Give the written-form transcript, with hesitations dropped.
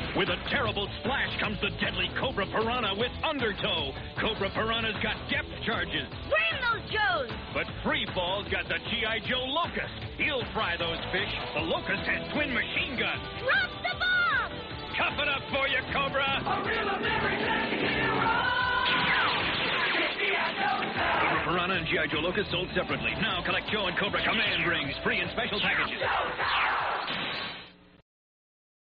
With a terrible splash comes the deadly Cobra Piranha with Undertow. Cobra Piranha's got depth charges. Bring those Joes! But Free Fall's got the G.I. Joe Locust. He'll fry those fish. The Locust has twin machine guns. Drop the bomb! Cuff it up for you, Cobra! A real American hero! Cobra Piranha and G.I. Joe Locust sold separately. Now collect Joe and Cobra Command rings, free in special packages.